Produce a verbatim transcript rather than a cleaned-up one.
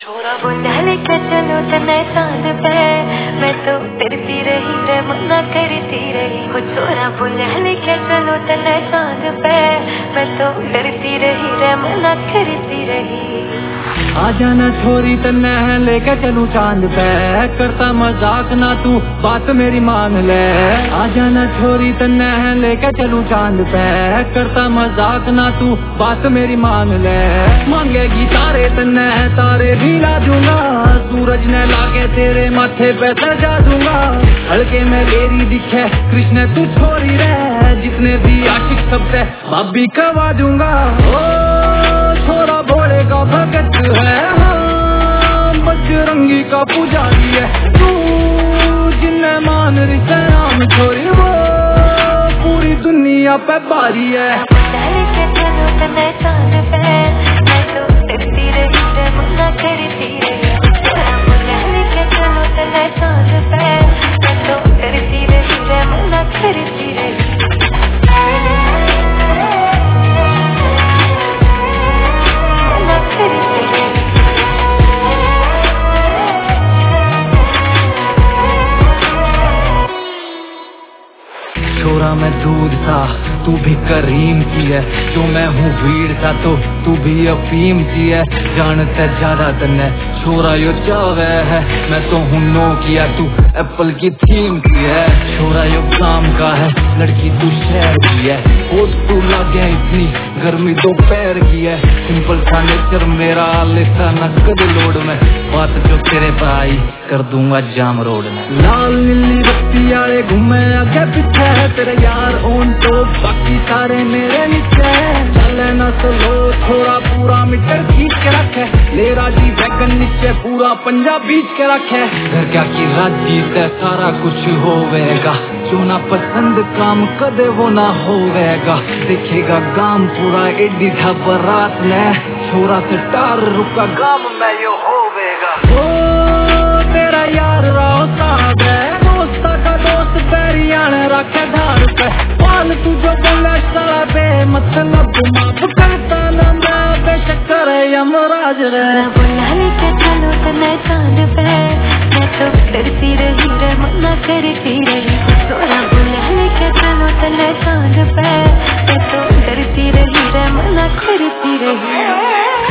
छोरा बोला लेके चलो तने चांद पे, मैं तो डरती रही रे मना करती रही। वो छोरा बोला लेके चलो तने चांद पे, मैं तो डरती रही रे मना करती रही। आ जाना छोरी तन्ने लेके चलूं चांद पे, करता मजाक ना तू बात मेरी मान ले। आ जाना छोरी तन्ने लेके चलूं चांद पे, करता मजाक ना तू बात मेरी मान ले। मांगेगी तारे तन्ने तारे भी ला दूंगा, सूरज ने लाके तेरे माथे पे सजा दूंगा। हल्के में लेरी दिखे कृष्ण तू छोरी रे, जितने भी आशिक सब से भाभी करवा दूंगा। ओ छोरा भोले का भगत है, हाँ बजरंगी का पुजारी है तू, जिन्हें मान रिश्ते नाम छोरी वो पूरी दुनिया पे भारी है। छोरा मैं दूध था तू भी करीम सी है, जो मैं हूँ भीड़ था तो तू भी अफीम सी है। जानते ज्यादा तन्ने छोरा यो चावे है, मैं तो हूँ नो किया तू एप्पल की थीम की है। छोरा यो काम का है लड़की तू शहर की है, ओ तू लागे इतनी गर्मी दोपहर की है। सिंपल सा नेचर मेरा लेता न कद लोड में, बात जो तेरे भाई कर दूंगा जाम रोड में। लाल नीली बत्ती आए घूमे आगे पीछे, तेरे यार ओन तो बाकी सारे मेरे नीचे। चले न स्लो छोरा पूरा मीटर खींच के रखे, ले राजी वैगन नीचे पूरा पंजाब बीच के रखे। घर क्या की राजी से सारा कुछ होवेगा, जो ना पसंद काम कदे वो ना होवेगा। देखेगा गाम पूरा एडी था बरात में, छोरा से टार रुका गाम में यो होवेगा। ओ तेरा यार राव साहब है, दोस्ता का दोस्त पैरियान रखे धार पे। पाल तू जो बोला साला बे मतलब माफ करता ना मैं बेशक करे यमराज रे। बोला लेके चलो तने चांद पे, मैं तो डरती रही रे मना करती रही। छोरा बोला लेके चलो तने चांद पे, मैं तो डरती रही रे मना करती रही।